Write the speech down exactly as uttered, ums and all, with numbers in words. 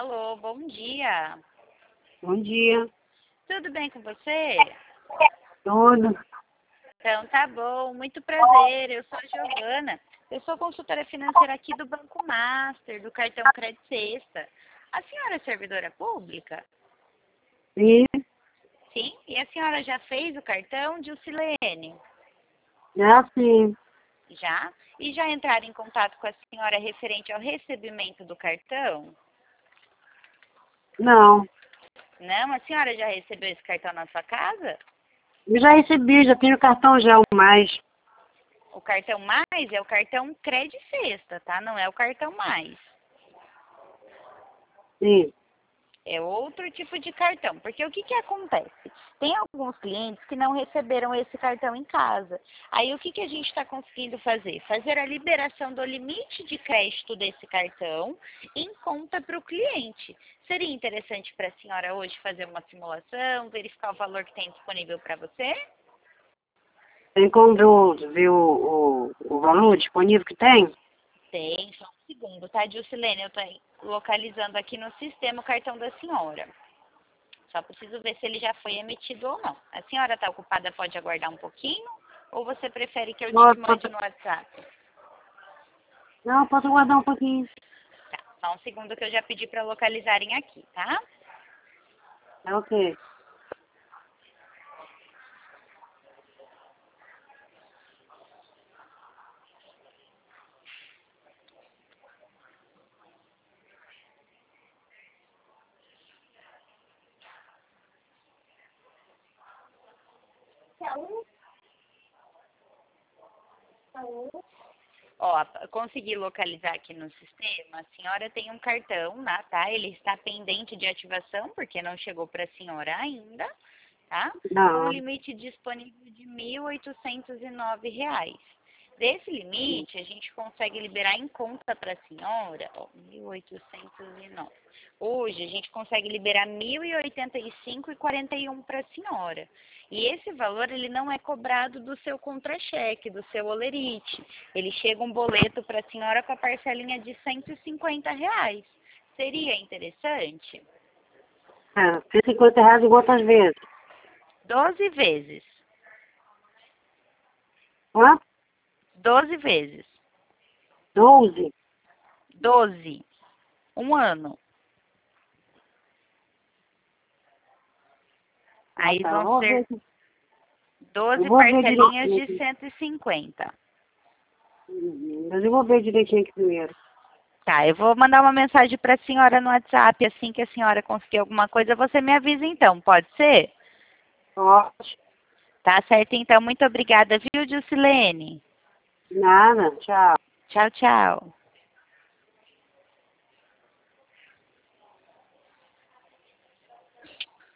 Alô, bom dia. Bom dia. Tudo bem com você? Tudo. Então tá bom, muito prazer. Eu sou a Giovana. Eu sou consultora financeira aqui do Banco Master, do cartão Crédito Sexta. A senhora é servidora pública? E Sim. E a senhora já fez o cartão de Ucilene? é assim. Já? E já entraram em contato com a senhora referente ao recebimento do cartão? Não. Não? A senhora já recebeu esse cartão na sua casa? Eu já recebi, já tenho cartão já, o mais. O cartão mais é o cartão Crédito Sexta, tá? Não é o cartão mais. Sim. É outro tipo de cartão. Porque o que que acontece? Tem alguns clientes que não receberam esse cartão em casa. Aí o que que a gente está conseguindo fazer? Fazer a liberação do limite de crédito desse cartão em conta para o cliente. Seria interessante para a senhora hoje fazer uma simulação, verificar o valor que tem disponível para você? Tem como ver o, ver o, o, o valor disponível que tem? Tem, só um segundo, tá, Dilcilene? Eu estou localizando aqui no sistema o cartão da senhora. Só preciso ver se ele já foi emitido ou não. A senhora está ocupada, pode aguardar um pouquinho? Ou você prefere que eu Não, te mande posso, no WhatsApp? não, posso aguardar um pouquinho. Tá, só um segundo que eu já pedi para localizarem aqui, tá? É ok. Ó, consegui localizar aqui no sistema. A senhora tem um cartão, né, tá? Ele está pendente de ativação, porque não chegou para a senhora ainda, tá? Com um Não. limite disponível de mil oitocentos e nove reais. Desse limite, a gente consegue liberar em conta para a senhora, ó, mil oitocentos e nove. Hoje, a gente consegue liberar mil e oitenta e cinco reais e quarenta e um para a senhora. E esse valor, ele não é cobrado do seu contra-cheque, do seu olerite. Ele chega um boleto para a senhora com a parcelinha de cento e cinquenta reais. Seria interessante? É, cento e cinquenta reais e quantas vezes? doze vezes. Hã? doze vezes. doze? doze. Um ano. Ah, Aí tá. Eu vão vou ver, ser eu doze vou ver parcelinhas direitinho de aqui. cento e cinquenta. Uhum. Mas eu vou ver direitinho aqui primeiro. Tá, eu vou mandar uma mensagem para a senhora no WhatsApp. Assim que a senhora conseguir alguma coisa, você me avisa então, pode ser? Ótimo. Tá certo, então. Muito obrigada, viu, Dilcilene? Nada. Tchau. Tchau, tchau.